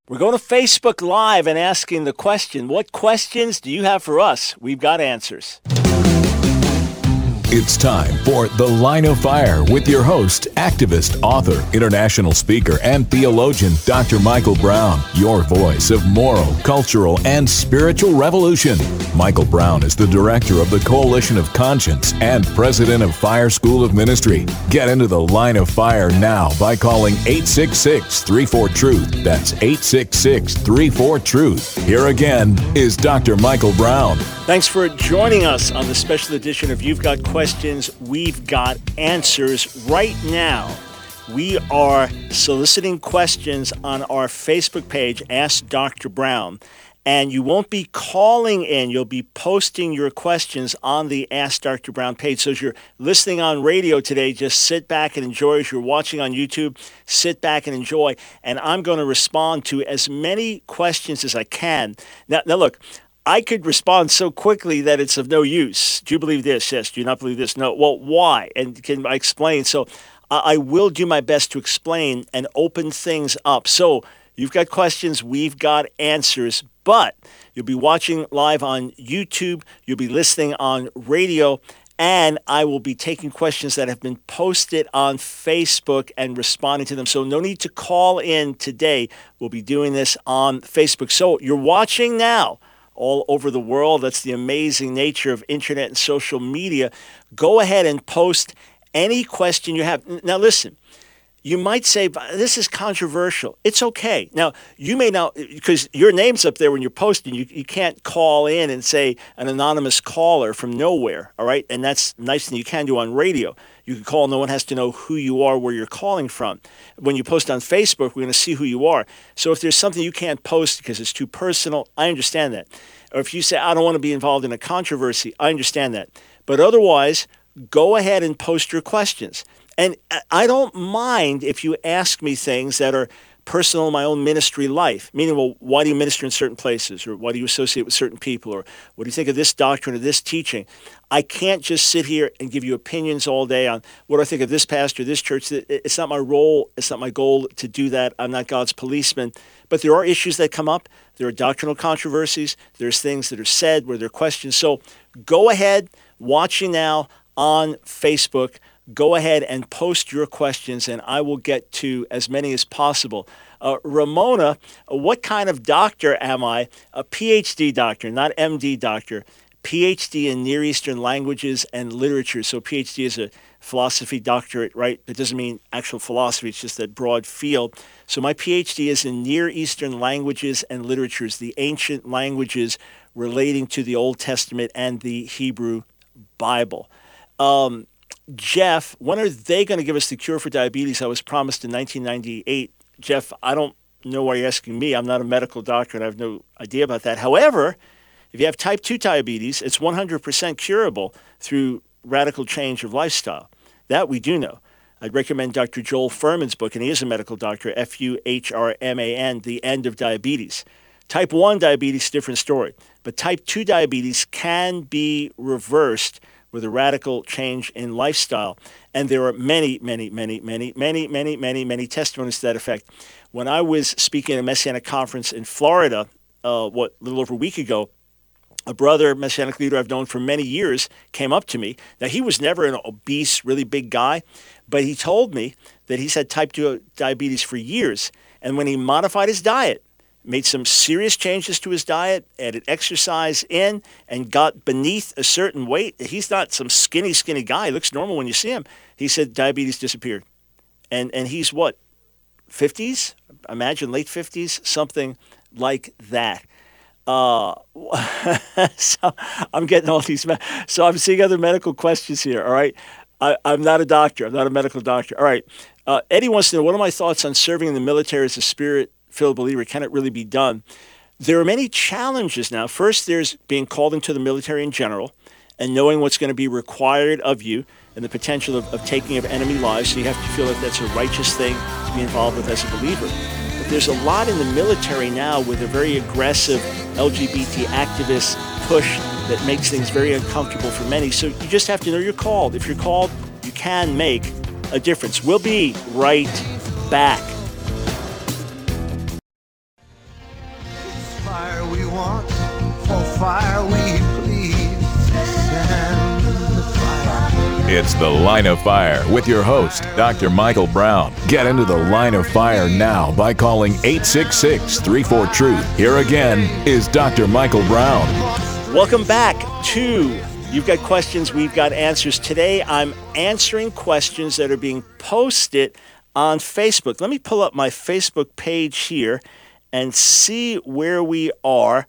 We're going to Facebook Live and asking the question, what questions do you have for us? We've got answers. It's time for The Line of Fire with your host, activist, author, international speaker, and theologian, Dr. Michael Brown, your voice of moral, cultural, and spiritual revolution. Michael Brown is the director of the Coalition of Conscience and president of Fire School of Ministry. Get into The Line of Fire now by calling 866-34-TRUTH. That's 866-34-TRUTH. Here again is Dr. Michael Brown. Thanks for joining us on the special edition of You've Got Questions, We've Got Answers. Right now, we are soliciting questions on our Facebook page, Ask Dr. Brown. And you won't be calling in. You'll be posting your questions on the Ask Dr. Brown page. So as you're listening on radio today, just sit back and enjoy. As you're watching on YouTube, sit back and enjoy. And I'm going to respond to as many questions as I can. Now look, I could respond so quickly that it's of no use. Do you believe this? Yes. Do you not believe this? No. Well, why? And can I explain? So I will do my best to explain and open things up. So you've got questions, we've got answers, but you'll be watching live on YouTube, you'll be listening on radio, and I will be taking questions that have been posted on Facebook and responding to them. So no need to call in today. We'll be doing this on Facebook. So you're watching now all over the world. That's the amazing nature of internet and social media. Go ahead and post any question you have. Now listen, you might say, this is controversial. It's okay. Now, you may not, because your name's up there when you're posting, you can't call in and say an anonymous caller from nowhere, all right? And that's a nice thing you can do on radio. You can call, no one has to know who you are, where you're calling from. When you post on Facebook, we're going to see who you are. So if there's something you can't post because it's too personal, I understand that. Or if you say, I don't want to be involved in a controversy, I understand that. But otherwise, go ahead and post your questions. And I don't mind if you ask me things that are personal in my own ministry life, meaning, well, why do you minister in certain places? Or why do you associate with certain people? Or what do you think of this doctrine or this teaching? I can't just sit here and give you opinions all day on what I think of this pastor, this church. It's not my role. It's not my goal to do that. I'm not God's policeman. But there are issues that come up. There are doctrinal controversies. There's things that are said where there are questions. So go ahead, watching now on Facebook. Go ahead and post your questions, and I will get to as many as possible. Ramona, what kind of doctor am I? A PhD doctor, not MD doctor. PhD in Near Eastern languages and literature. So PhD is a philosophy doctorate, right? It doesn't mean actual philosophy. It's just that broad field. So my PhD is in Near Eastern languages and literatures, the ancient languages relating to the Old Testament and the Hebrew Bible. Jeff, when are they going to give us the cure for diabetes? I was promised in 1998. Jeff, I don't know why you're asking me. I'm not a medical doctor, and I have no idea about that. However, if you have type 2 diabetes, it's 100% curable through radical change of lifestyle. That we do know. I'd recommend Dr. Joel Fuhrman's book, and he is a medical doctor, Fuhrman, The End of Diabetes. Type 1 diabetes, different story. But type 2 diabetes can be reversed with a radical change in lifestyle. And there are many testimonies to that effect. When I was speaking at a Messianic conference in Florida, a little over a week ago, a brother, Messianic leader I've known for many years, came up to me. Now, he was never an obese, really big guy, but he told me that he's had type 2 diabetes for years. And when he modified his diet, made some serious changes to his diet, added exercise in, and got beneath a certain weight. He's not some skinny guy. He looks normal when you see him. He said diabetes disappeared. And he's what, 50s? Imagine late 50s, something like that. So I'm getting all these. So I'm seeing other medical questions here, all right? I'm not a doctor. I'm not a medical doctor. All right. Eddie wants to know, what are my thoughts on serving in the military as a spirit-filled believer? Can it really be done? There are many challenges now. First, there's being called into the military in general and knowing what's going to be required of you and the potential of taking of enemy lives. So you have to feel that that's a righteous thing to be involved with as a believer. But there's a lot in the military now with a very aggressive LGBT activist push that makes things very uncomfortable for many. So you just have to know you're called. If you're called, you can make a difference. We'll be right back. It's The Line of Fire with your host, Dr. Michael Brown. Get into the Line of Fire now by calling 866-34-TRUTH. Here again is Dr. Michael Brown. Welcome back to You've Got Questions, We've Got Answers. Today, I'm answering questions that are being posted on Facebook. Let me pull up my Facebook page here and see where we are.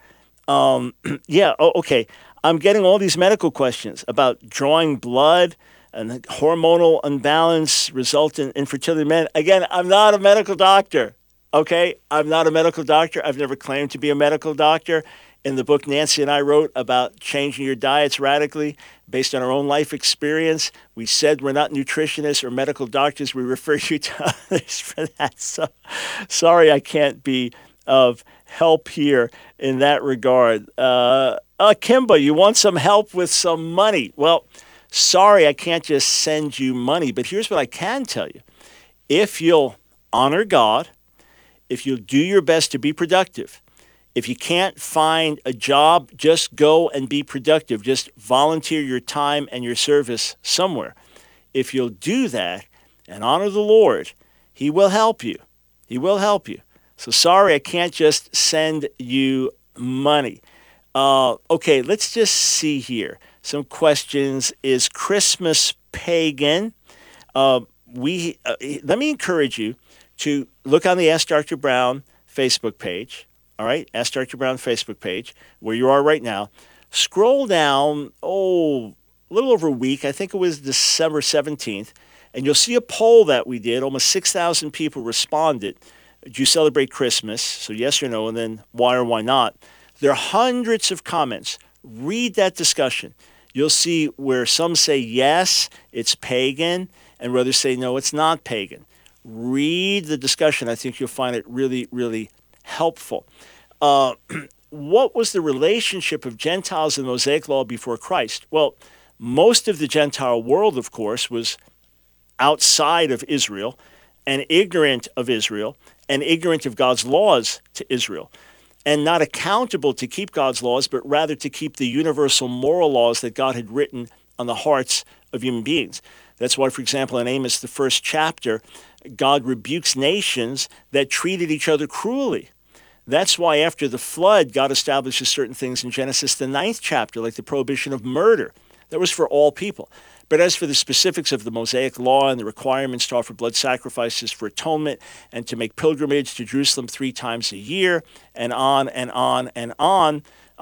Okay. I'm getting all these medical questions about drawing blood and hormonal imbalance result in infertility in men. Again, I'm not a medical doctor, okay? I'm not a medical doctor. I've never claimed to be a medical doctor. In the book Nancy and I wrote about changing your diets radically based on our own life experience, we said we're not nutritionists or medical doctors. We refer you to others for that. So sorry I can't be of help here in that regard. Kimba, you want some help with some money? Well, sorry, I can't just send you money, but here's what I can tell you. If you'll honor God, if you'll do your best to be productive, if you can't find a job, just go and be productive. Just volunteer your time and your service somewhere. If you'll do that and honor the Lord, He will help you. He will help you. So sorry, I can't just send you money. Okay, let's just see here. Some questions. Is Christmas pagan? Let me encourage you to look on the Ask Dr. Brown Facebook page. All right, Ask Dr. Brown Facebook page, where you are right now. Scroll down, a little over a week. I think it was December 17th. And you'll see a poll that we did. Almost 6,000 people responded. Do you celebrate Christmas? So yes or no, and then why or why not? There are hundreds of comments. Read that discussion. You'll see where some say yes, it's pagan, and where others say no, it's not pagan. Read the discussion. I think you'll find it really, really helpful. What was the relationship of Gentiles in the Mosaic Law before Christ? Well, most of the Gentile world, of course, was outside of Israel and ignorant of Israel and ignorant of God's laws to Israel, and not accountable to keep God's laws, but rather to keep the universal moral laws that God had written on the hearts of human beings. That's why, for example, in Amos, the first chapter, God rebukes nations that treated each other cruelly. That's why after the flood, God establishes certain things in Genesis, the 9th chapter, like the prohibition of murder. That was for all people. But as for the specifics of the Mosaic Law and the requirements to offer blood sacrifices for atonement and to make pilgrimage to Jerusalem 3 times a year and on and on and on,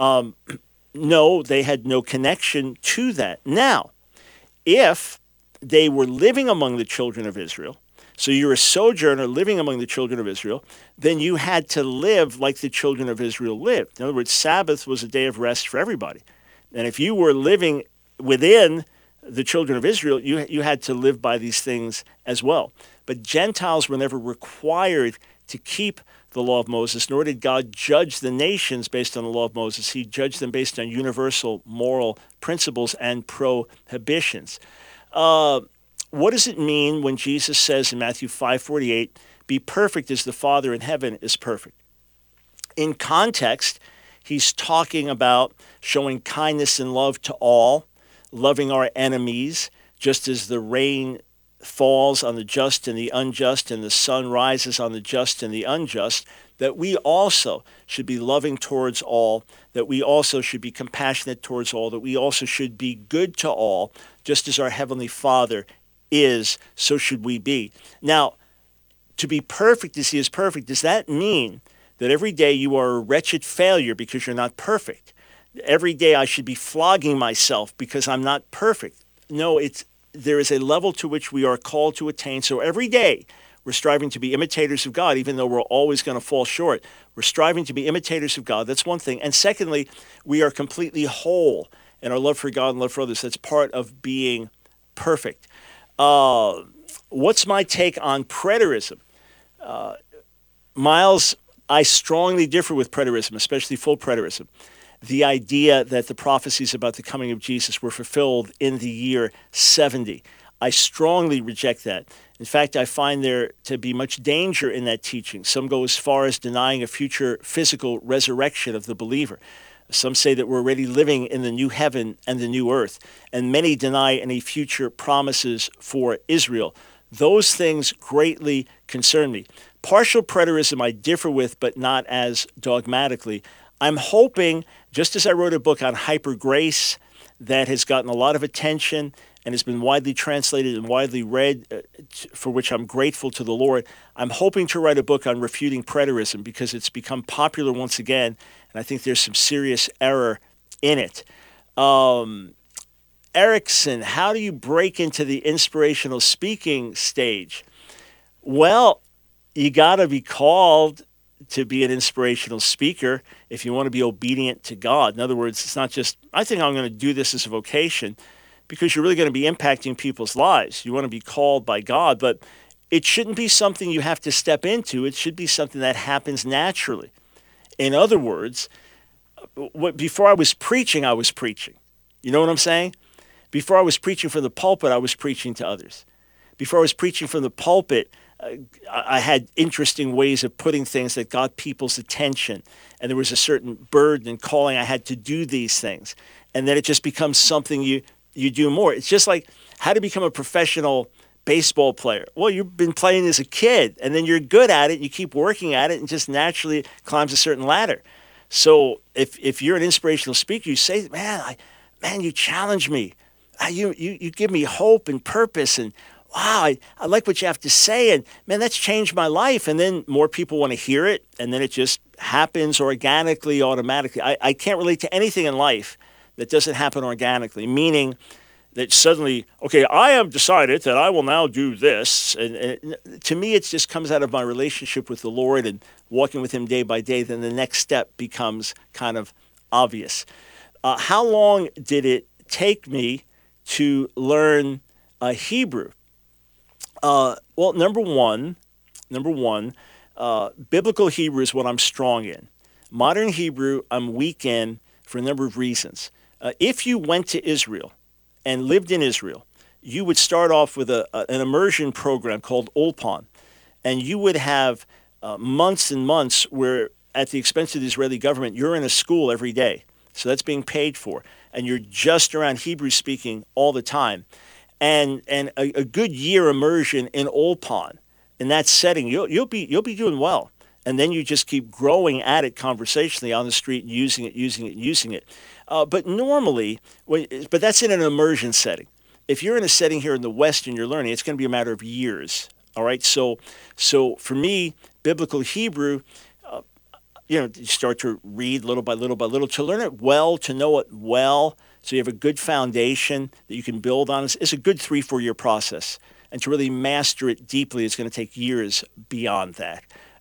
no, they had no connection to that. Now, if they were living among the children of Israel, so you're a sojourner living among the children of Israel, then you had to live like the children of Israel lived. In other words, Sabbath was a day of rest for everybody. And if you were living within the children of Israel, you had to live by these things as well. But Gentiles were never required to keep the law of Moses, nor did God judge the nations based on the law of Moses. He judged them based on universal moral principles and prohibitions. What does it mean when Jesus says in Matthew 5:48, be perfect as the Father in heaven is perfect? In context, he's talking about showing kindness and love to all, loving our enemies, just as the rain falls on the just and the unjust and the sun rises on the just and the unjust, that we also should be loving towards all, that we also should be compassionate towards all, that we also should be good to all, just as our Heavenly Father is, so should we be. Now, to be perfect as He is perfect, does that mean that every day you are a wretched failure because you're not perfect? Every day I should be flogging myself because I'm not perfect. No, there is a level to which we are called to attain. So every day we're striving to be imitators of God, even though we're always going to fall short. We're striving to be imitators of God. That's one thing. And secondly, we are completely whole in our love for God and love for others. That's part of being perfect. What's my take on preterism? Miles, I strongly differ with preterism, especially full preterism. The idea that the prophecies about the coming of Jesus were fulfilled in the year 70. I strongly reject that. In fact, I find there to be much danger in that teaching. Some go as far as denying a future physical resurrection of the believer. Some say that we're already living in the new heaven and the new earth, and many deny any future promises for Israel. Those things greatly concern me. Partial preterism I differ with, but not as dogmatically. I'm hoping, just as I wrote a book on hyper grace that has gotten a lot of attention and has been widely translated and widely read, for which I'm grateful to the Lord, I'm hoping to write a book on refuting preterism because it's become popular once again, and I think there's some serious error in it. Erickson, how do you break into the inspirational speaking stage? Well, you got to be called to be an inspirational speaker if you want to be obedient to God. In other words, it's not just, I think I'm going to do this as a vocation, because you're really going to be impacting people's lives. You want to be called by God, but it shouldn't be something you have to step into. It should be something that happens naturally. In other words, before I was preaching. You know what I'm saying? Before I was preaching from the pulpit, I was preaching to others. Before I was preaching from the pulpit, I had interesting ways of putting things that got people's attention. And there was a certain burden and calling I had to do these things. And then it just becomes something you do more. It's just like how to become a professional baseball player. Well, you've been playing as a kid, and then you're good at it. You keep working at it, and just naturally climbs a certain ladder. So if you're an inspirational speaker, you say, man, you challenge me. You give me hope and purpose, and wow, I like what you have to say, and man, that's changed my life. And then more people want to hear it, and then it just happens organically, automatically. I can't relate to anything in life that doesn't happen organically, meaning that suddenly, okay, I have decided that I will now do this. And to me, it just comes out of my relationship with the Lord and walking with him day by day. Then the next step becomes kind of obvious. How long did it take me to learn Hebrew? Well, number one, biblical Hebrew is what I'm strong in. Modern Hebrew, I'm weak in for a number of reasons. If you went to Israel and lived in Israel, you would start off with an immersion program called Ulpan, and you would have months and months where, at the expense of the Israeli government, you're in a school every day. So that's being paid for, and you're just around Hebrew speaking all the time. And a good year immersion in Ulpan, in that setting, you'll be doing well. And then you just keep growing at it conversationally on the street, using it. But normally, but that's in an immersion setting. If you're in a setting here in the West and you're learning, it's going to be a matter of years. All right. So for me, biblical Hebrew, you start to read little by little to learn it well, to know it well. So you have a good foundation that you can build on. It's a good 3-4 year process. And to really master it deeply, it's going to take years beyond that.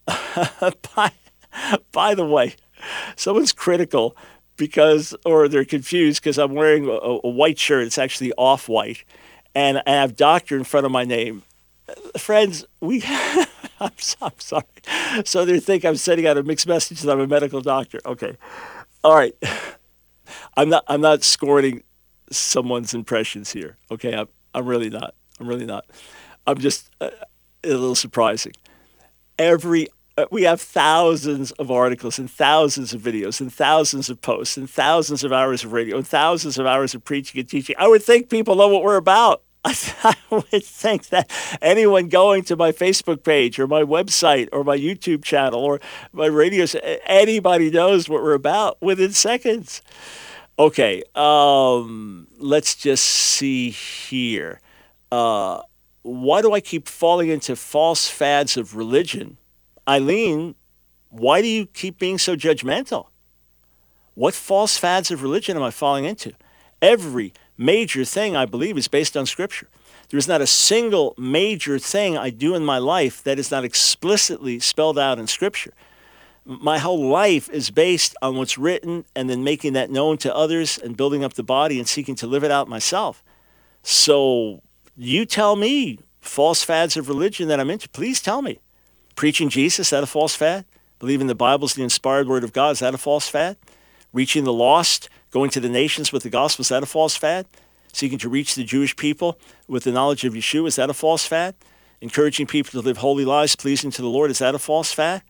By the way, someone's critical or they're confused because I'm wearing a white shirt. It's actually off-white, and I have doctor in front of my name. Friends, I'm sorry. So they think I'm sending out a mixed message that I'm a medical doctor. Okay, all right. I'm not scorning someone's impressions here. Okay, I'm really not. I'm just a little surprising. We have thousands of articles and thousands of videos and thousands of posts and thousands of hours of radio and thousands of hours of preaching and teaching. I would think people know what we're about. I would think that anyone going to my Facebook page or my website or my YouTube channel or my radio, anybody knows what we're about within seconds. Okay, let's just see here. Why do I keep falling into false fads of religion? Eileen, why do you keep being so judgmental? What false fads of religion am I falling into? Every major thing I believe is based on Scripture. There is not a single major thing I do in my life that is not explicitly spelled out in Scripture. My whole life is based on what's written and then making that known to others and building up the body and seeking to live it out myself. So you tell me false fads of religion that I'm into. Please tell me. Preaching Jesus, is that a false fad? Believing the Bible is the inspired word of God, is that a false fad? Reaching the lost, going to the nations with the gospel, is that a false fad? Seeking to reach the Jewish people with the knowledge of Yeshua, is that a false fad? Encouraging people to live holy lives pleasing to the Lord, is that a false fad?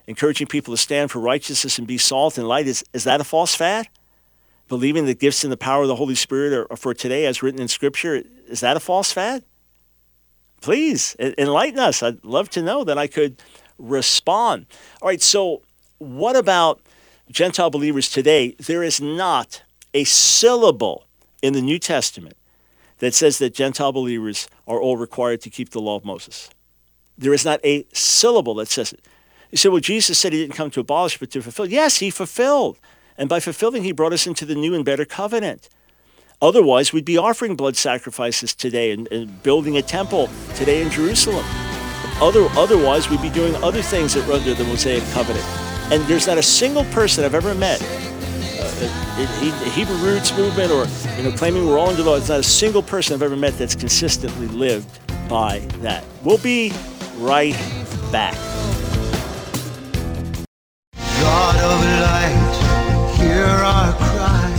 encouraging people to stand for righteousness and be salt and light. Is that a false fad? Believing the gifts and the power of the Holy Spirit are for today as written in Scripture, is that a false fad? Please enlighten us. I'd love to know that I could respond. All right, so what about Gentile believers today? There is not a syllable in the New Testament that says that Gentile believers are all required to keep the law of Moses. There is not a syllable that says it. You say, well, Jesus said he didn't come to abolish but to fulfill. Yes, he fulfilled. And by fulfilling, he brought us into the new and better covenant. Otherwise, we'd be offering blood sacrifices today and building a temple today in Jerusalem. Otherwise, we'd be doing other things that were under the Mosaic covenant. And there's not a single person I've ever met, the Hebrew roots movement or claiming we're all under the law, there's not a single person I've ever met that's consistently lived by that. We'll be right back. God of light, hear our cry,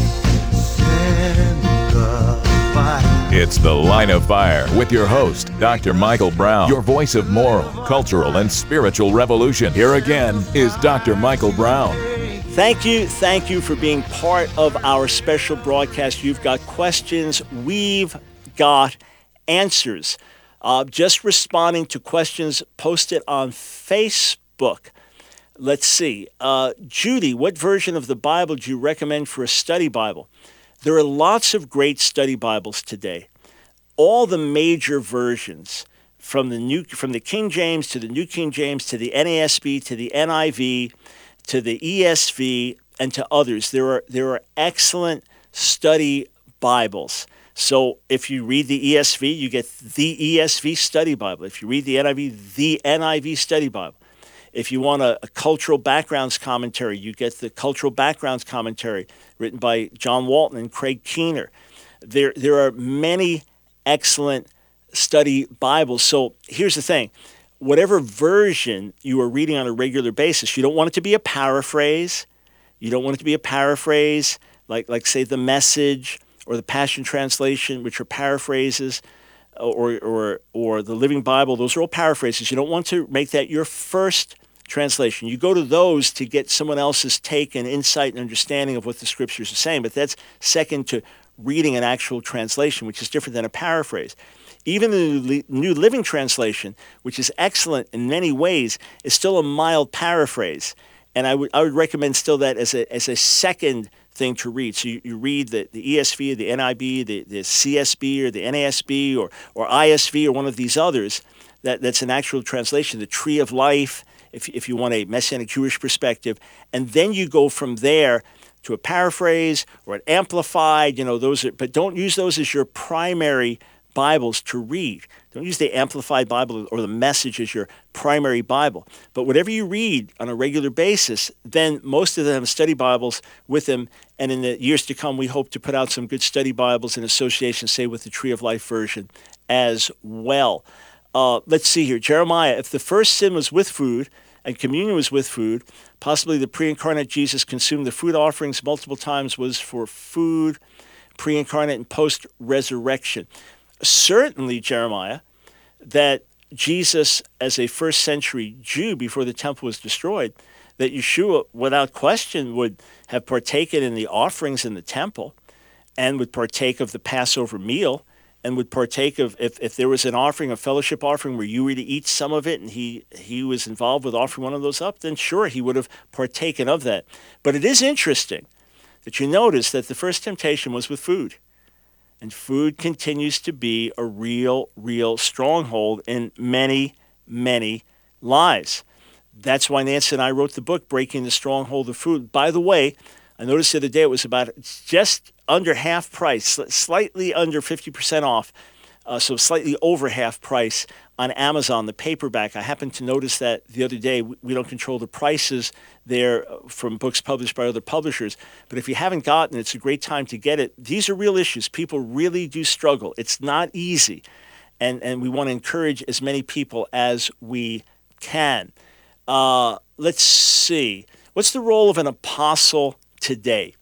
send the fire. It's The Line of Fire with your host, Dr. Michael Brown, your voice of moral, cultural, and spiritual revolution. Here again is Dr. Michael Brown. Thank you for being part of our special broadcast. You've got questions, we've got answers. Just responding to questions posted on Facebook. Let's see. Judy, what version of the Bible do you recommend for a study Bible? There are lots of great study Bibles today. All the major versions, from the King James to the New King James to the NASB to the NIV to the ESV and to others, there are excellent study Bibles. So if you read the ESV, you get the ESV study Bible. If you read the NIV, the NIV study Bible. If you want a cultural backgrounds commentary, you get the cultural backgrounds commentary written by John Walton and Craig Keener. There are many excellent study Bibles. So here's the thing. Whatever version you are reading on a regular basis, you don't want it to be a paraphrase. You don't want it to be a paraphrase like say, the Message or the Passion Translation, which are paraphrases, or the Living Bible. Those are all paraphrases. You don't want to make that your first translation. You go to those to get someone else's take and insight and understanding of what the Scriptures are saying, but that's second to reading an actual translation, which is different than a paraphrase. Even the New Living Translation, which is excellent in many ways, is still a mild paraphrase. And I would recommend still that as a second thing to read. So you read the ESV or the NIV, the CSB or the NASB or ISV or one of these others that's an actual translation, the Tree of Life, if you want a Messianic Jewish perspective. And then you go from there to a paraphrase or an amplified, but don't use those as your primary Bibles to read. Don't use the Amplified Bible or the Message as your primary Bible. But whatever you read on a regular basis, then most of them have study Bibles with them. And in the years to come, we hope to put out some good study Bibles in association, say, with the Tree of Life version as well. Let's see here. Jeremiah, if the first sin was with food and communion was with food, possibly the pre-incarnate Jesus consumed the food offerings multiple times was for food, pre-incarnate and post-resurrection. Certainly, Jeremiah, that Jesus, as a first century Jew before the temple was destroyed, that Yeshua, without question, would have partaken in the offerings in the temple and would partake of the Passover meal and would partake of, if there was an offering, a fellowship offering where you were to eat some of it and he was involved with offering one of those up, then sure, he would have partaken of that. But it is interesting that you notice that the first temptation was with food. And food continues to be a real stronghold in many, many lives. That's why Nancy and I wrote the book, Breaking the Stronghold of Food. By the way, I noticed the other day it was about just under half price, slightly under 50% off, so slightly over half price on Amazon, the paperback. I happened to notice that the other day. We don't control the prices there from books published by other publishers. But if you haven't gotten it, it's a great time to get it. These are real issues. People really do struggle. It's not easy. And we want to encourage as many people as we can. Let's see. What's the role of an apostle today?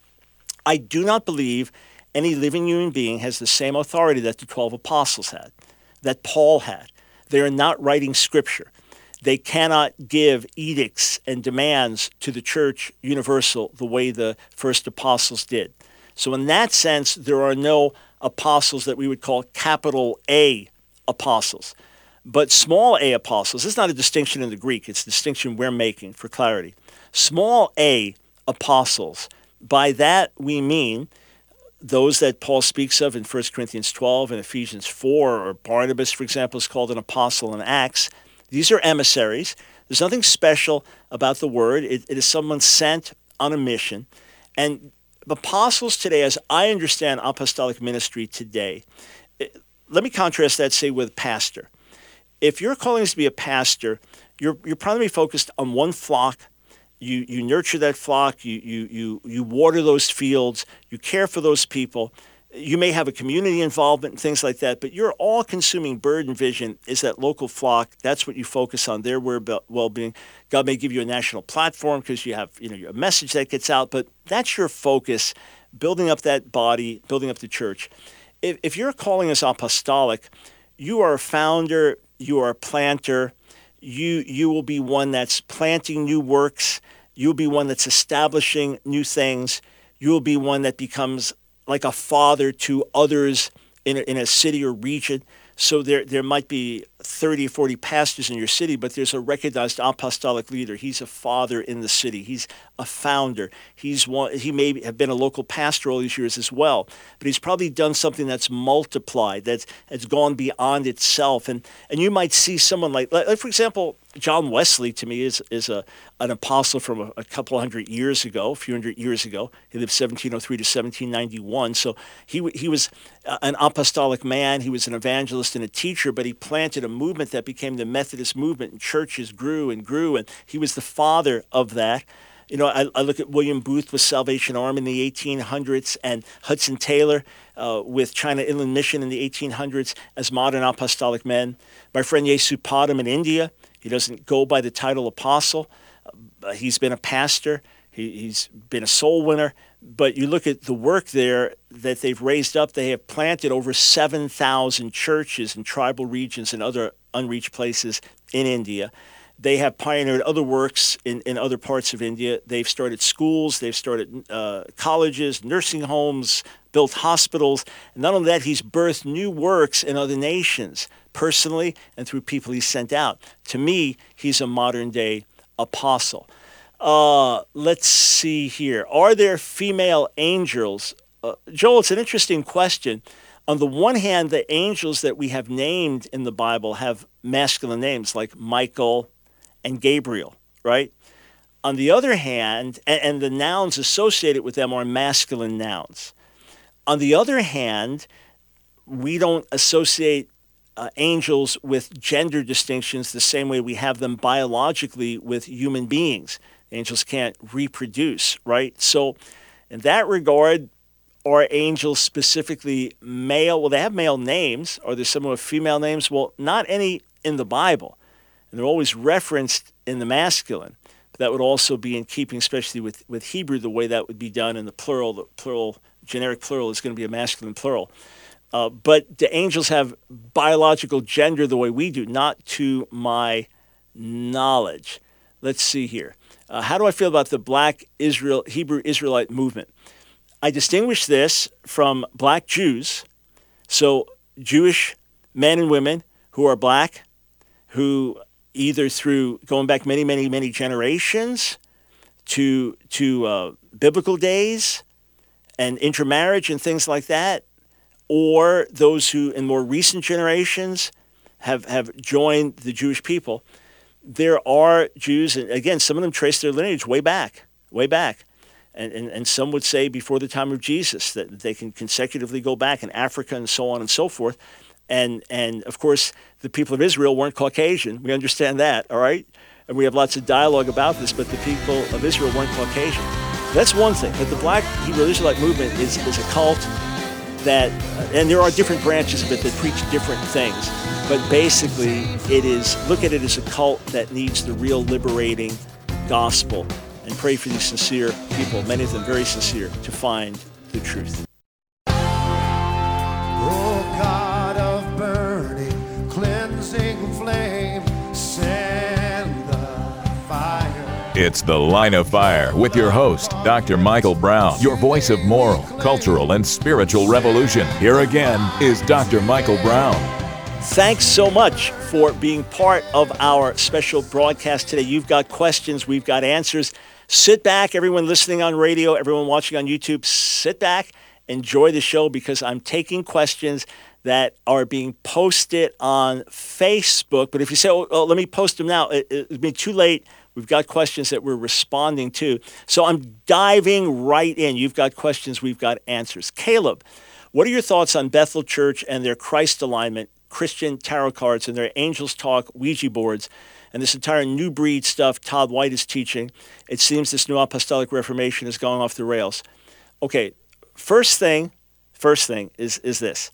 I do not believe any living human being has the same authority that the 12 apostles had, that Paul had. They are not writing Scripture. They cannot give edicts and demands to the church universal the way the first apostles did. So in that sense, there are no apostles that we would call capital A apostles. But small a apostles, this is not a distinction in the Greek, it's a distinction we're making for clarity. Small a apostles, by that we mean those that Paul speaks of in 1 Corinthians 12 and Ephesians 4, or Barnabas, for example, is called an apostle in Acts. These are emissaries. There's nothing special about the word. It is someone sent on a mission. And apostles today, as I understand apostolic ministry today, let me contrast that, say, with pastor. If your calling is to be a pastor, you're primarily focused on one flock. You nurture that flock, you water those fields, you care for those people. You may have a community involvement and things like that, but your all-consuming burden vision is that local flock. That's what you focus on, their well-being. God may give you a national platform because you have a message that gets out, but that's your focus, building up that body, building up the church. If your calling is apostolic, you are a founder, you are a planter, you will be one that's planting new works, you'll be one that's establishing new things, you'll be one that becomes like a father to others in a city or region. So there might be 30 or 40 pastors in your city, but there's a recognized apostolic leader. He's a father in the city. He's a founder. He may have been a local pastor all these years as well, but he's probably done something that's multiplied, that's gone beyond itself. And you might see someone like for example, John Wesley to me is an apostle from a couple hundred years ago, a few hundred years ago. He lived 1703 to 1791. So he was an apostolic man. He was an evangelist and a teacher, but he planted a movement that became the Methodist movement, and churches grew and grew, and he was the father of that. I look at William Booth with Salvation Army in the 1800s, and Hudson Taylor with China Inland Mission in the 1800s as modern apostolic men. My friend Yesupadam in India, he doesn't go by the title apostle. He's been a pastor. He's been a soul winner. But you look at the work there that they've raised up. They have planted over 7,000 churches in tribal regions and other unreached places in India. They have pioneered other works in other parts of India. They've started schools. They've started colleges, nursing homes, built hospitals. And not only that, he's birthed new works in other nations, personally and through people he's sent out. To me, he's a modern-day apostle. Let's see here. Are there female angels? Joel, it's an interesting question. On the one hand, the angels that we have named in the Bible have masculine names like Michael and Gabriel, right? On the other hand, and the nouns associated with them are masculine nouns. On the other hand, we don't associate angels with gender distinctions the same way we have them biologically with human beings. Angels can't reproduce, right? So in that regard, are angels specifically male? Well, they have male names. Are there some with female names? Well, not any in the Bible. And they're always referenced in the masculine. But that would also be in keeping, especially with Hebrew, the way that would be done in the plural. The plural, generic plural, is going to be a masculine plural. But the angels have biological gender the way we do, not to my knowledge. Let's see here. How do I feel about the Black Hebrew Israelite movement? I distinguish this from Black Jews, so Jewish men and women who are Black, who either through going back many, many, many generations to biblical days and intermarriage and things like that, or those who in more recent generations have joined the Jewish people. There are Jews, and again, some of them trace their lineage way back. And some would say before the time of Jesus that they can consecutively go back in Africa and so on and so forth. And of course, the people of Israel weren't Caucasian. We understand that, all right? And we have lots of dialogue about this, but the people of Israel weren't Caucasian. That's one thing. But the Black Hebrew Israelite movement is a cult that, and there are different branches of it that preach different things. But basically, look at it as a cult that needs the real liberating gospel. And pray for these sincere people, many of them very sincere, to find the truth. Oh, God of burning, cleansing flame, send It's The Line of Fire with your host, Dr. Michael Brown, your voice of moral, cultural, and spiritual revolution. Here again is Dr. Michael Brown. Thanks so much for being part of our special broadcast today. You've got questions, we've got answers. Sit back, everyone listening on radio, everyone watching on YouTube, sit back, enjoy the show because I'm taking questions that are being posted on Facebook. But if you say, oh let me post them now, it'll be too late. We've got questions that we're responding to. So I'm diving right in. You've got questions, we've got answers. Caleb, what are your thoughts on Bethel Church and their Christ alignment, Christian tarot cards, and their Angels Talk Ouija boards, and this entire new breed stuff Todd White is teaching? It seems this new apostolic reformation is going off the rails. Okay, first thing is this.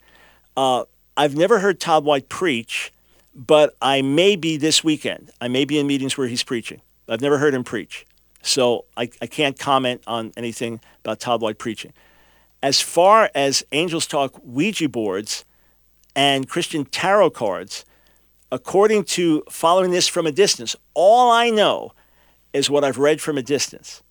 I've never heard Todd White preach, but I may be this weekend. I may be in meetings where he's preaching. I've never heard him preach. So I can't comment on anything about Todd White preaching. As far as Angels Talk Ouija boards and Christian tarot cards, according to following this from a distance, all I know is what I've read from a distance,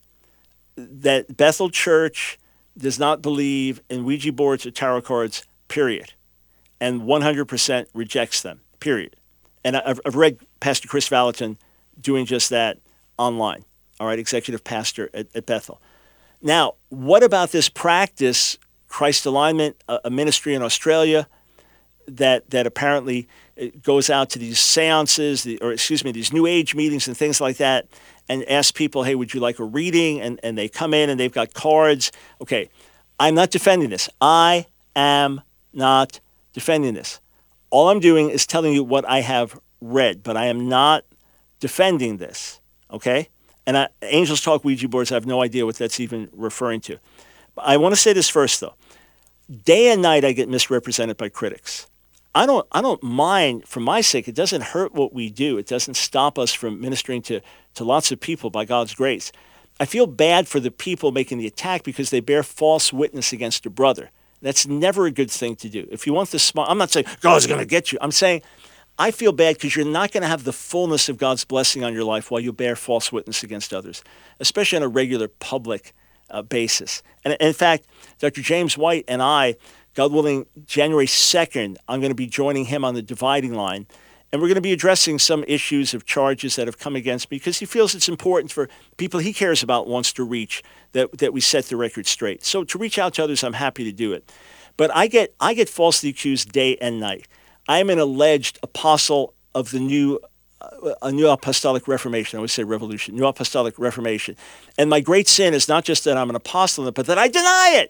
that Bethel Church does not believe in Ouija boards or tarot cards, period, and 100% rejects them, period. And I've read Pastor Chris Valentin doing just that online, all right, executive pastor at Bethel. Now, what about this practice, Christ Alignment, a ministry in Australia, that apparently it goes out to these seances, these New Age meetings and things like that, and asks people, hey, would you like a reading? And they come in and they've got cards. Okay, I'm not defending this. I am not defending this. All I'm doing is telling you what I have read, but I am not defending this, okay? And Angels Talk Ouija boards, I have no idea what that's even referring to. I want to say this first, though. Day and night, I get misrepresented by critics. I don't mind, for my sake. It doesn't hurt what we do. It doesn't stop us from ministering to lots of people by God's grace. I feel bad for the people making the attack because they bear false witness against a brother. That's never a good thing to do. If you want the smart, I'm not saying God's going to get you. I'm saying I feel bad because you're not going to have the fullness of God's blessing on your life while you bear false witness against others, especially on a regular public basis. And in fact, Dr. James White and I, God willing, January 2nd, I'm going to be joining him on the dividing line. And we're going to be addressing some issues of charges that have come against me because he feels it's important for people he cares about, wants to reach, that we set the record straight. So to reach out to others, I'm happy to do it. But I get falsely accused day and night. I am an alleged apostle of the new apostolic reformation. I always say revolution, new apostolic reformation. And my great sin is not just that I'm an apostle, but that I deny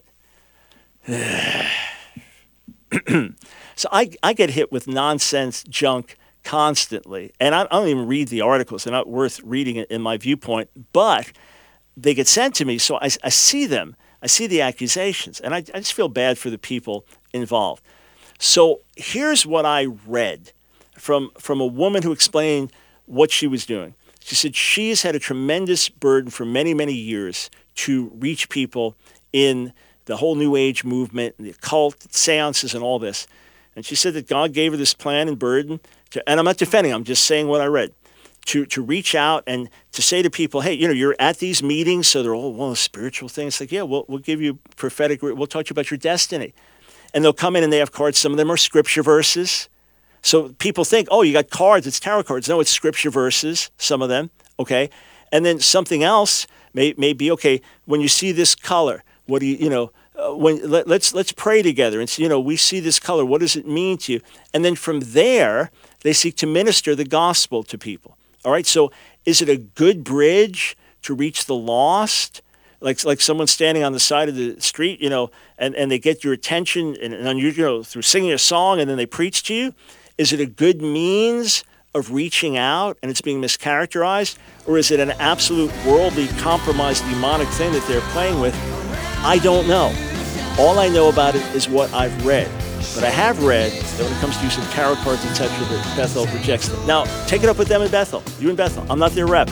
it. So I get hit with nonsense junk constantly. And I don't even read the articles. They're not worth reading in my viewpoint. But they get sent to me, so I see them. I see the accusations. And I just feel bad for the people involved. So here's what I read from a woman who explained what she was doing. She said she's had a tremendous burden for many, many years to reach people in the whole New Age movement, and the occult, seances, and all this. And she said that God gave her this plan and burden, and I'm not defending, I'm just saying what I read, to reach out and to say to people, hey, you're at these meetings, so they're all, well, spiritual things. Like, yeah, we'll give you prophetic, we'll talk to you about your destiny. And they'll come in and they have cards. Some of them are scripture verses. So people think, oh, you got cards, it's tarot cards. No, it's scripture verses, some of them, okay? And then something else may be, okay, when you see this color, what do let's pray together and say, we see this color, what does it mean to you? And then from there, they seek to minister the gospel to people. All right, so is it a good bridge to reach the lost? Like someone standing on the side of the street, and they get your attention and through singing a song and then they preach to you? Is it a good means of reaching out and it's being mischaracterized? Or is it an absolute worldly, compromised, demonic thing that they're playing with? I don't know. All I know about it is what I've read. But I have read that when it comes to using tarot cards, etc., that Bethel rejects them. Now, take it up with them in Bethel. You in Bethel. I'm not their rep.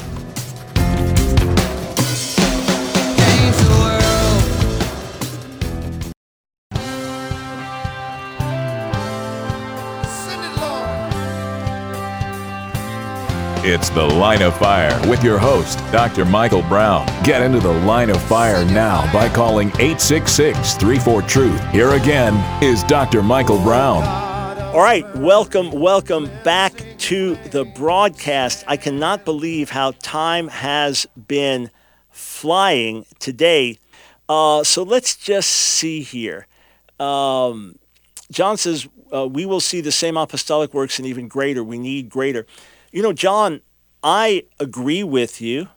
It's The Line of Fire with your host, Dr. Michael Brown. Get into The Line of Fire now by calling 866-34-TRUTH. Here again is Dr. Michael Brown. All right, welcome back to the broadcast. I cannot believe how time has been flying today. So let's just see here. John says, we will see the same apostolic works and even greater. We need greater. You know, John, I agree with you.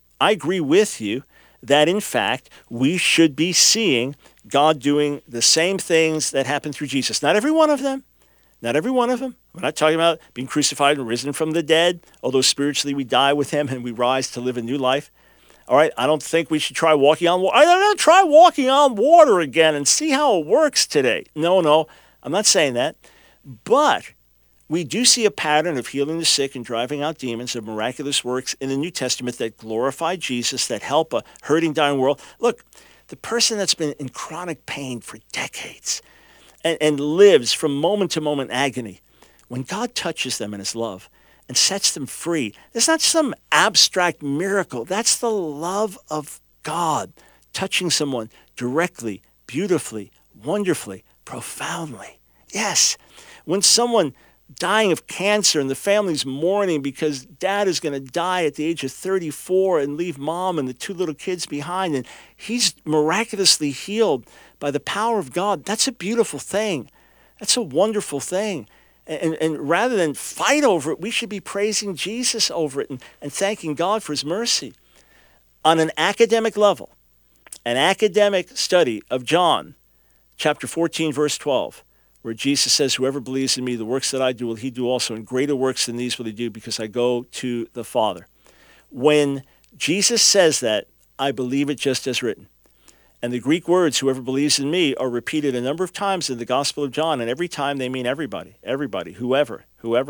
That, in fact, we should be seeing God doing the same things that happened through Jesus. Not every one of them. We're not talking about being crucified and risen from the dead, although spiritually we die with him and we rise to live a new life. All right, I don't think we should try walking on water. I'm going to try walking on water again and see how it works today. No, I'm not saying that. But we do see a pattern of healing the sick and driving out demons, of miraculous works in the New Testament that glorify Jesus, that help a hurting, dying world. Look, the person that's been in chronic pain for decades and lives from moment to moment agony, when God touches them in his love and sets them free, it's not some abstract miracle. That's the love of God touching someone directly, beautifully, wonderfully, profoundly. Yes, when someone dying of cancer and the family's mourning because dad is going to die at the age of 34 and leave mom and the two little kids behind, and he's miraculously healed by the power of God, that's a beautiful thing. That's a wonderful thing. And rather than fight over it, we should be praising Jesus over it and thanking God for his mercy. On an academic level, an academic study of John, chapter 14, verse 12, where Jesus says, whoever believes in me, the works that I do will he do also, and greater works than these will he do, because I go to the Father. When Jesus says that, I believe it just as written. And the Greek words, whoever believes in me, are repeated a number of times in the Gospel of John, and every time they mean everybody, whoever.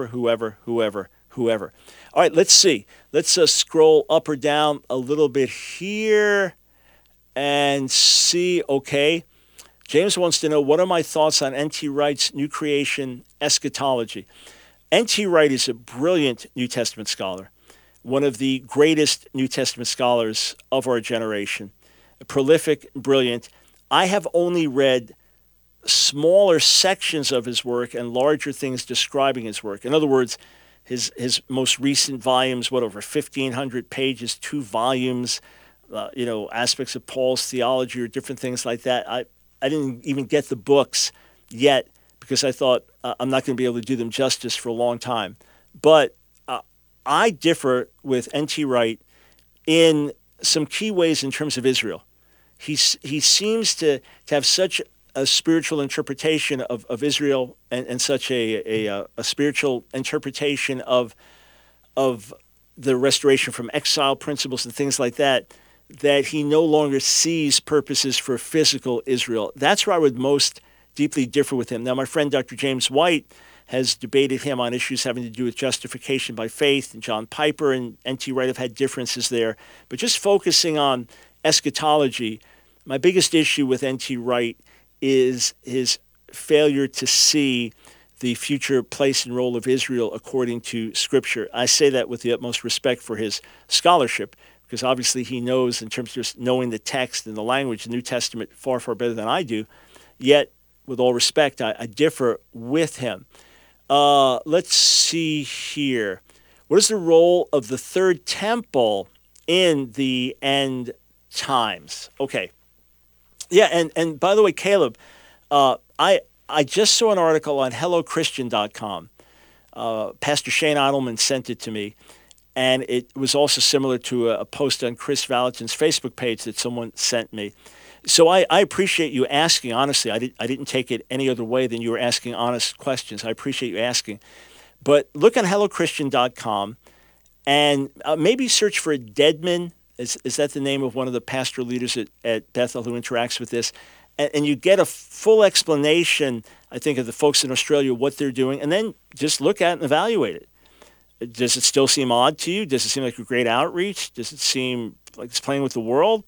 All right, let's see. Let's scroll up or down a little bit here and see, okay. James wants to know, what are my thoughts on N.T. Wright's New Creation eschatology? N.T. Wright is a brilliant New Testament scholar, one of the greatest New Testament scholars of our generation. Prolific, brilliant. I have only read smaller sections of his work and larger things describing his work. In other words, his most recent volumes, over 1,500 pages, 2 volumes, aspects of Paul's theology or different things like that. I didn't even get the books yet because I thought I'm not going to be able to do them justice for a long time. But I differ with N.T. Wright in some key ways in terms of Israel. He seems to have such a spiritual interpretation of Israel and such a spiritual interpretation of the restoration from exile principles and things like that, that he no longer sees purposes for physical Israel. That's where I would most deeply differ with him. Now, my friend Dr. James White has debated him on issues having to do with justification by faith, and John Piper and N.T. Wright have had differences there. But just focusing on eschatology, my biggest issue with N.T. Wright is his failure to see the future place and role of Israel according to Scripture. I say that with the utmost respect for his scholarship, because obviously he knows, in terms of just knowing the text and the language, the New Testament far, far better than I do. Yet, with all respect, I differ with him. Let's see here. What is the role of the third temple in the end times? Okay. Yeah, and by the way, Caleb, I just saw an article on HelloChristian.com. Pastor Shane Idleman sent it to me, and it was also similar to a post on Chris Valentin's Facebook page that someone sent me. So I appreciate you asking, honestly. I didn't take it any other way than you were asking honest questions. I appreciate you asking. But look on HelloChristian.com and maybe search for Deadman. Is that the name of one of the pastoral leaders at Bethel who interacts with this? And you get a full explanation, I think, of the folks in Australia, what they're doing, and then just look at and evaluate it. Does it still seem odd to you? Does it seem like a great outreach? Does it seem like it's playing with the world?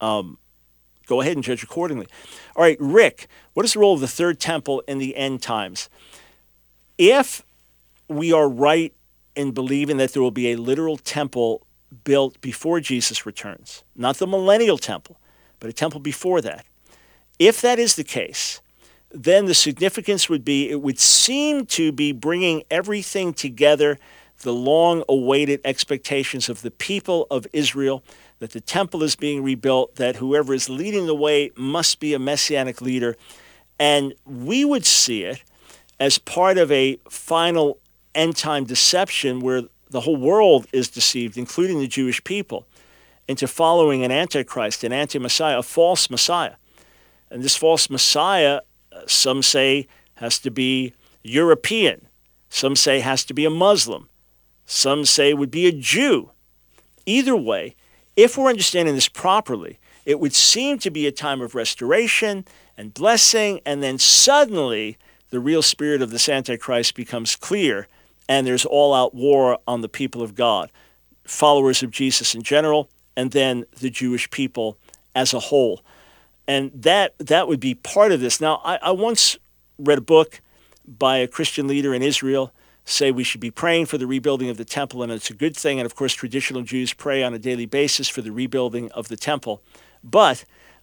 Go ahead and judge accordingly. All right, Rick, what is the role of the third temple in the end times? If we are right in believing that there will be a literal temple built before Jesus returns. Not the millennial temple, but a temple before that. If that is the case, then the significance would be, it would seem to be bringing everything together, the long-awaited expectations of the people of Israel, that the temple is being rebuilt, that whoever is leading the way must be a messianic leader. And we would see it as part of a final end-time deception where the whole world is deceived, including the Jewish people, into following an antichrist, an anti-Messiah, a false Messiah. And this false Messiah, some say, has to be European. Some say has to be a Muslim. Some say would be a Jew. Either way, if we're understanding this properly, it would seem to be a time of restoration and blessing, and then suddenly the real spirit of this Antichrist becomes clear, and there's all-out war on the people of God, followers of Jesus in general, and then the Jewish people as a whole. And that would be part of this. Now, I once read a book by a Christian leader in Israel say we should be praying for the rebuilding of the temple, and it's a good thing. And of course, traditional Jews pray on a daily basis for the rebuilding of the temple. But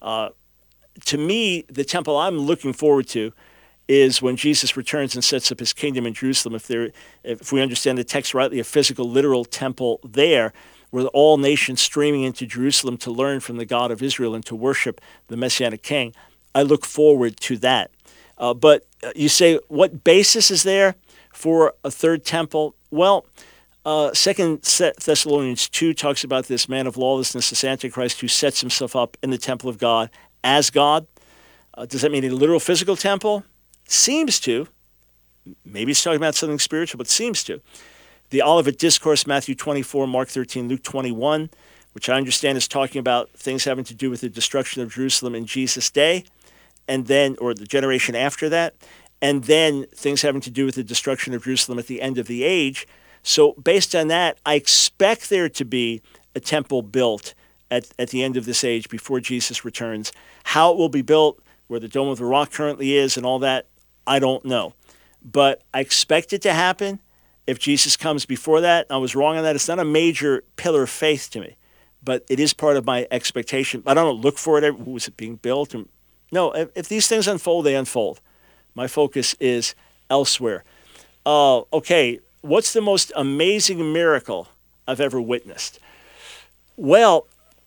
to me, the temple I'm looking forward to is when Jesus returns and sets up his kingdom in Jerusalem. If we understand the text rightly, a physical, literal temple there, where all nations streaming into Jerusalem to learn from the God of Israel and to worship the Messianic King. I look forward to that. But you say, what basis is there for a third temple? Well, 2 Thessalonians 2 talks about this man of lawlessness, this Antichrist, who sets himself up in the temple of God as God. Does that mean a literal physical temple? Seems to. Maybe it's talking about something spiritual, but seems to. The Olivet Discourse, Matthew 24, Mark 13, Luke 21, which I understand is talking about things having to do with the destruction of Jerusalem in Jesus' day, and then, or the generation after that, and then things having to do with the destruction of Jerusalem at the end of the age. So based on that, I expect there to be a temple built at the end of this age before Jesus returns. How it will be built, where the Dome of the Rock currently is and all that, I don't know. But I expect it to happen. If Jesus comes before that, I was wrong on that. It's not a major pillar of faith to me, but it is part of my expectation. I don't look for it. Was it being built? No, if these things unfold, they unfold. My focus is elsewhere. Okay, what's the most amazing miracle I've ever witnessed? Well,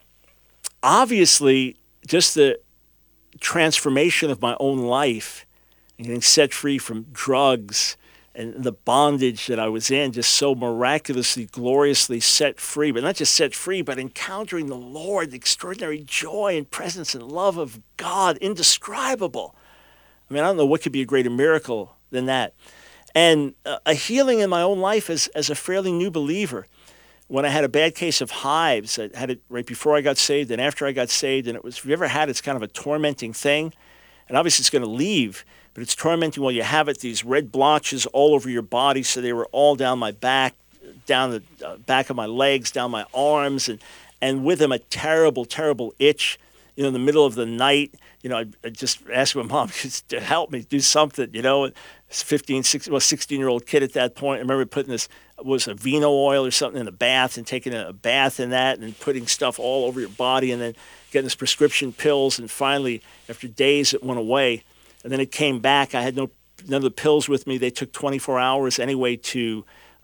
obviously, just the transformation of my own life and getting set free from drugs and the bondage that I was in, just so miraculously, gloriously set free. But not just set free, but encountering the Lord, the extraordinary joy and presence and love of God, indescribable. I mean, I don't know what could be a greater miracle than that. And a healing in my own life as a fairly new believer. When I had a bad case of hives, I had it right before I got saved and after I got saved. And it was, if you ever had it, it's kind of a tormenting thing. And obviously it's going to leave, but it's tormenting while you have it, these red blotches all over your body. So they were all down my back, down the back of my legs, down my arms, and with them a terrible, terrible itch. You know, in the middle of the night, you know, I just asked my mom to help me do something, you know. 16-year-old kid at that point. I remember putting this, was a vino oil or something in the bath and taking a bath in that and putting stuff all over your body and then getting this prescription pills. And finally, after days, it went away. And then it came back. I had none of the pills with me. They took 24 hours anyway to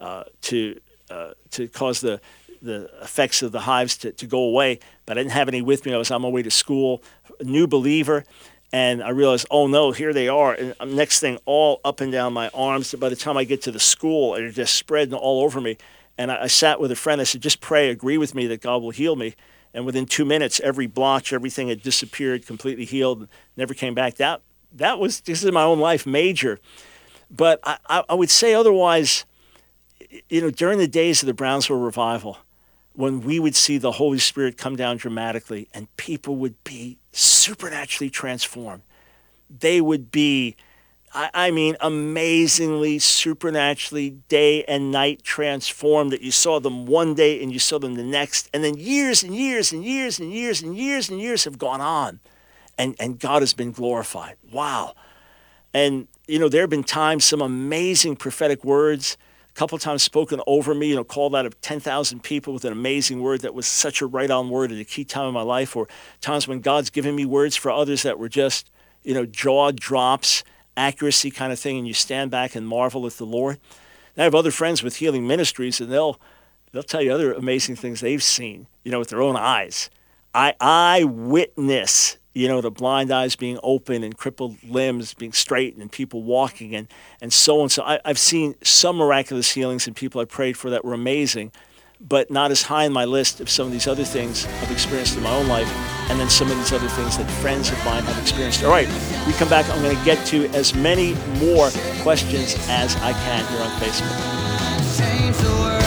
cause the effects of the hives to go away. But I didn't have any with me. I was on my way to school, a new believer. And I realized, oh no, here they are. And next thing, all up and down my arms. By the time I get to the school, they're just spreading all over me. And I sat with a friend. I said, just pray, agree with me that God will heal me. And within 2 minutes, every blotch, everything had disappeared, completely healed, never came back. That was, this is my own life, major. But I would say otherwise, you know, during the days of the Brownsville revival, when we would see the Holy Spirit come down dramatically and people would be supernaturally transformed. They would be, I mean, amazingly, supernaturally day and night transformed, that you saw them one day and you saw them the next. And then years and years and years and years and years and years have gone on. And God has been glorified. Wow. And, you know, there have been times, some amazing prophetic words. a couple of times spoken over me, called out of 10,000 people with an amazing word that was such a right-on word at a key time in my life, or times when God's given me words for others that were just, jaw drops, accuracy kind of thing, and you stand back and marvel at the Lord. And I have other friends with healing ministries, and they'll tell you other amazing things they've seen, with their own eyes. I witness, the blind eyes being open and crippled limbs being straightened and people walking and so on. So I've seen some miraculous healings in people I prayed for that were amazing, but not as high on my list of some of these other things I've experienced in my own life, and then some of these other things that friends of mine have experienced. All right, we come back. I'm going to get to as many more questions as I can here on Facebook. Change the world.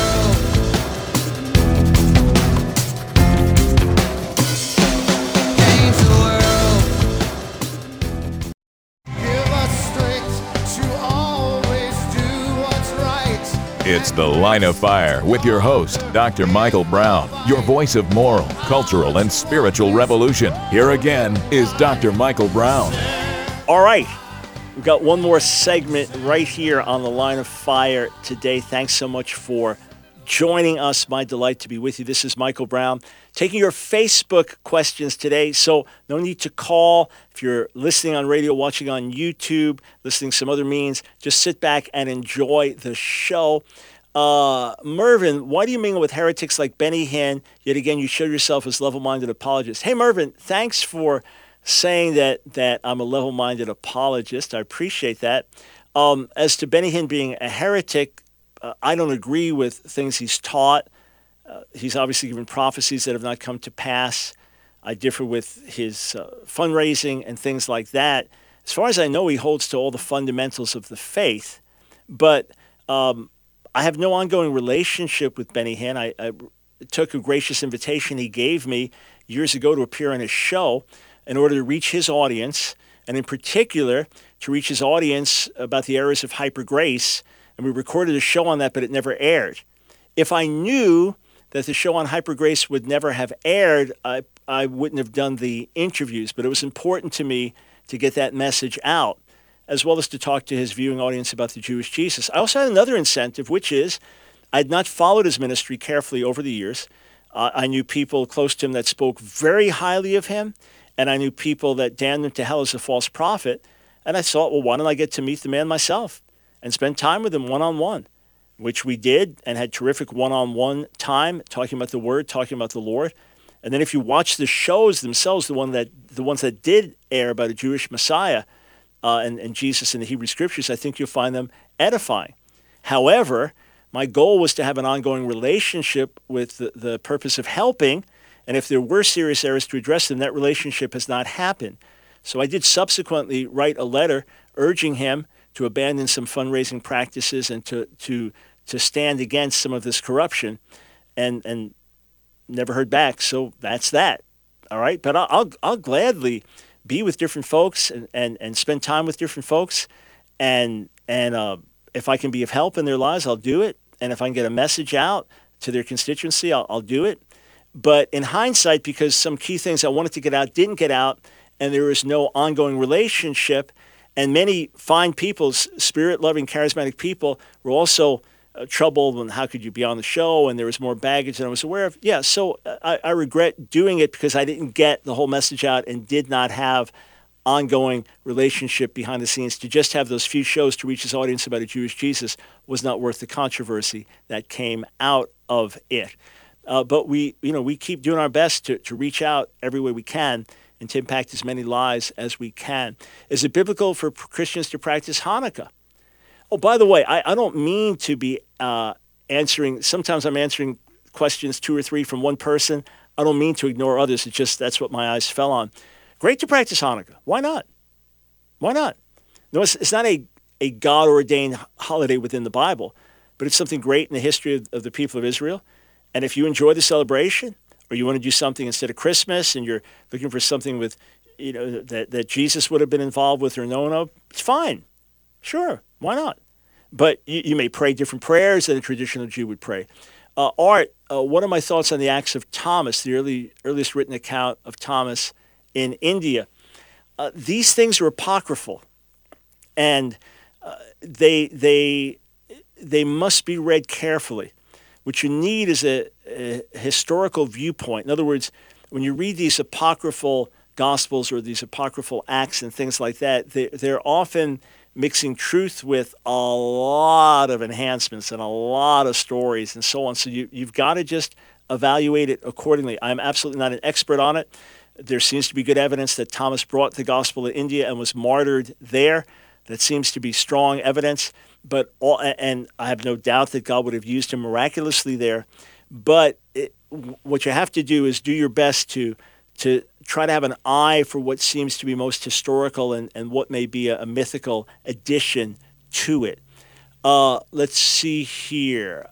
Change the world. Give us strength to always do what's right. It's The Line of Fire with your host, Dr. Michael Brown, your voice of moral, cultural, and spiritual revolution. Here again is Dr. Michael Brown. All right. We've got one more segment right here on The Line of Fire today. Thanks so much for joining us. My delight to be with you. This is Michael Brown taking your Facebook questions today. So no need to call. If you're listening on radio, watching on YouTube, listening some other means, just sit back and enjoy the show. Mervin, why do you mingle with heretics like Benny Hinn? Yet again, you show yourself as level-minded apologist. Hey, Mervin, thanks for saying that I'm a level-minded apologist. I appreciate that. As to Benny Hinn being a heretic, I don't agree with things he's taught. He's obviously given prophecies that have not come to pass. I differ with his fundraising and things like that. As far as I know, he holds to all the fundamentals of the faith. But I have no ongoing relationship with Benny Hinn. I took a gracious invitation he gave me years ago to appear on his show in order to reach his audience, and in particular, to reach his audience about the errors of hypergrace. And we recorded a show on that, but it never aired. If I knew that the show on hypergrace would never have aired, I wouldn't have done the interviews. But it was important to me to get that message out, as well as to talk to his viewing audience about the Jewish Jesus. I also had another incentive, which is I had not followed his ministry carefully over the years. I knew people close to him that spoke very highly of him, and I knew people that damned him to hell as a false prophet. And I thought, well, why don't I get to meet the man myself and spend time with him one-on-one, which we did and had terrific one-on-one time talking about the Word, talking about the Lord. And then if you watch the shows themselves, the ones that did air about a Jewish Messiah and Jesus in the Hebrew Scriptures, I think you'll find them edifying. However, my goal was to have an ongoing relationship with the purpose of helping, and if there were serious errors, to address them. That relationship has not happened. So I did subsequently write a letter urging him to abandon some fundraising practices and to stand against some of this corruption, and never heard back. So that's that. All right, but I'll gladly be with different folks and spend time with different folks, and if I can be of help in their lives, I'll do it. And if I can get a message out to their constituency, I'll do it. But in hindsight, because some key things I wanted to get out didn't get out, and there was no ongoing relationship, and many fine people, spirit-loving, charismatic people, were also troubled, and how could you be on the show, and there was more baggage than I was aware of. Yeah, so I regret doing it because I didn't get the whole message out and did not have ongoing relationship behind the scenes. To just have those few shows to reach his audience about a Jewish Jesus was not worth the controversy that came out of it. But we keep doing our best to reach out every way we can and to impact as many lives as we can. Is it biblical for Christians to practice Hanukkah? Oh, by the way, I don't mean to be answering. Sometimes I'm answering questions 2 or 3 from one person. I don't mean to ignore others. It's just that's what my eyes fell on. Great to practice Hanukkah. Why not? Why not? No, it's not a God-ordained holiday within the Bible, but it's something great in the history of the people of Israel. And if you enjoy the celebration, or you want to do something instead of Christmas, and you're looking for something with, that Jesus would have been involved with or known of, it's fine. Sure, why not? But you may pray different prayers than a traditional Jew would pray. Art, what are my thoughts on the Acts of Thomas, the earliest written account of Thomas in India? These things are apocryphal, and they they must be read carefully. What you need is a historical viewpoint. In other words, when you read these apocryphal Gospels or these apocryphal Acts and things like that, they're often mixing truth with a lot of enhancements and a lot of stories and so on. So you've got to just evaluate it accordingly. I'm absolutely not an expert on it. There seems to be good evidence that Thomas brought the gospel to India and was martyred there. That seems to be strong evidence. And I have no doubt that God would have used him miraculously there. But what you have to do is do your best to try to have an eye for what seems to be most historical and what may be a mythical addition to it. Let's see here.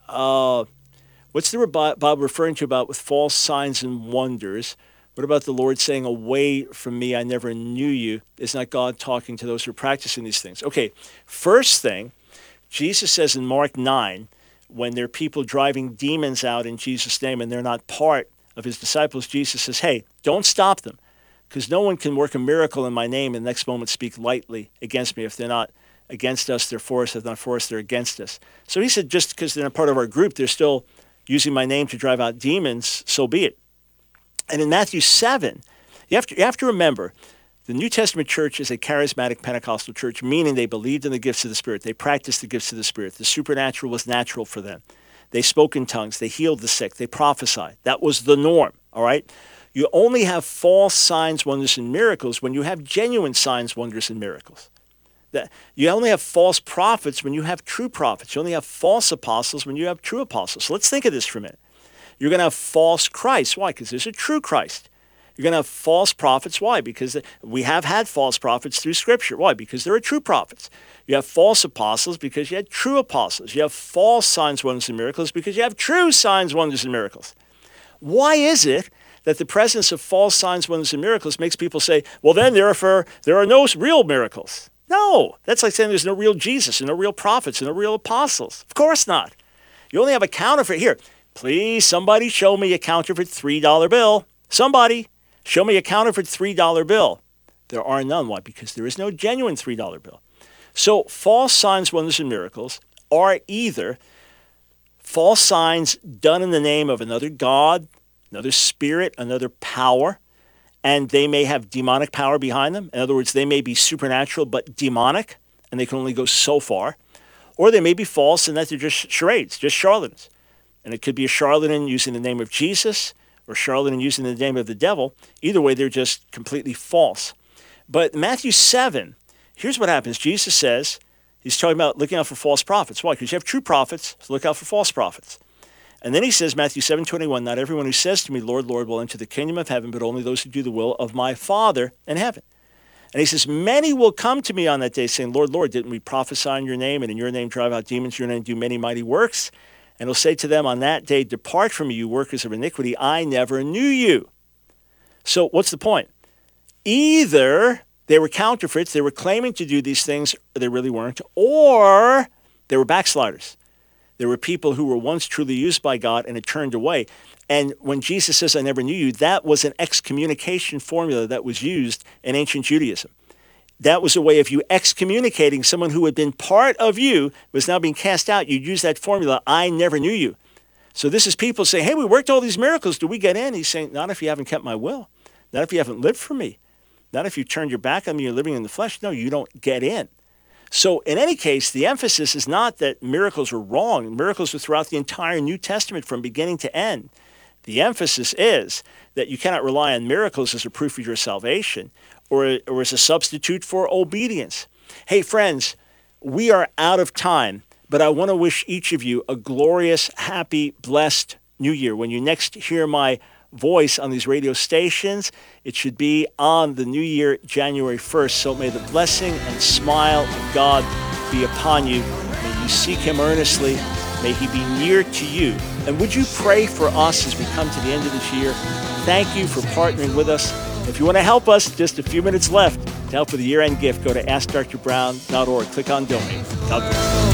What's the Bob referring to about with false signs and wonders? What about the Lord saying, away from me, I never knew you? Is not God talking to those who are practicing these things? Okay, first thing, Jesus says in Mark 9, when there are people driving demons out in Jesus' name and they're not part of his disciples, Jesus says, hey, don't stop them, because no one can work a miracle in my name and the next moment speak lightly against me. If they're not against us, they're for us. If they're not for us, they're against us. So he said, just because they're not part of our group, they're still using my name to drive out demons, so be it. And in Matthew 7, you have to remember, the New Testament church is a charismatic Pentecostal church, meaning they believed in the gifts of the Spirit. They practiced the gifts of the Spirit. The supernatural was natural for them. They spoke in tongues. They healed the sick. They prophesied. That was the norm, all right? You only have false signs, wonders, and miracles when you have genuine signs, wonders, and miracles. You only have false prophets when you have true prophets. You only have false apostles when you have true apostles. So let's think of this for a minute. You're going to have false Christ. Why? Because there's a true Christ. You're going to have false prophets. Why? Because we have had false prophets through Scripture. Why? Because there are true prophets. You have false apostles because you had true apostles. You have false signs, wonders, and miracles because you have true signs, wonders, and miracles. Why is it that the presence of false signs, wonders, and miracles makes people say, well, then therefore there are no real miracles? No, that's like saying there's no real Jesus and no real prophets and no real apostles. Of course not. You only have a counterfeit. Here, please, somebody show me a counterfeit $3 bill. Somebody, show me a counterfeit $3 bill. There are none. Why? Because there is no genuine $3 bill. So false signs, wonders, and miracles are either false signs done in the name of another God, another spirit, another power, and they may have demonic power behind them. In other words, they may be supernatural but demonic, and they can only go so far. Or they may be false in that they're just charades, just charlatans. And it could be a charlatan using the name of Jesus or charlatan using the name of the devil. Either way, they're just completely false. But Matthew 7, here's what happens. Jesus says, he's talking about looking out for false prophets. Why? Because you have true prophets, so look out for false prophets. And then he says, Matthew 7:21, not everyone who says to me, Lord, Lord, will enter the kingdom of heaven, but only those who do the will of my Father in heaven. And he says, many will come to me on that day saying, Lord, Lord, didn't we prophesy in your name and in your name drive out demons, in your name do many mighty works? And he'll say to them on that day, depart from me, you workers of iniquity, I never knew you. So what's the point? Either they were counterfeits, they were claiming to do these things, or they really weren't, or they were backsliders. There were people who were once truly used by God and had turned away. And when Jesus says, I never knew you, that was an excommunication formula that was used in ancient Judaism. That was a way of you excommunicating someone who had been part of you, was now being cast out. You'd use that formula, I never knew you. So this is people saying, hey, we worked all these miracles. Do we get in? He's saying, not if you haven't kept my will. Not if you haven't lived for me. Not if you turned your back on me, you're living in the flesh. No, you don't get in. So in any case, the emphasis is not that miracles are wrong. Miracles are throughout the entire New Testament from beginning to end. The emphasis is that you cannot rely on miracles as a proof of your salvation or as a substitute for obedience. Hey, friends, we are out of time, but I want to wish each of you a glorious, happy, blessed New Year. When you next hear my voice on these radio stations, it should be on the new year, January 1st. So may the blessing and smile of God be upon you. May you seek him earnestly. May he be near to you. And would you pray for us as we come to the end of this year? Thank you for partnering with us. If you want to help us, just a few minutes left to help with the year-end gift, go to AskDrBrown.org. Click on Donate. God bless.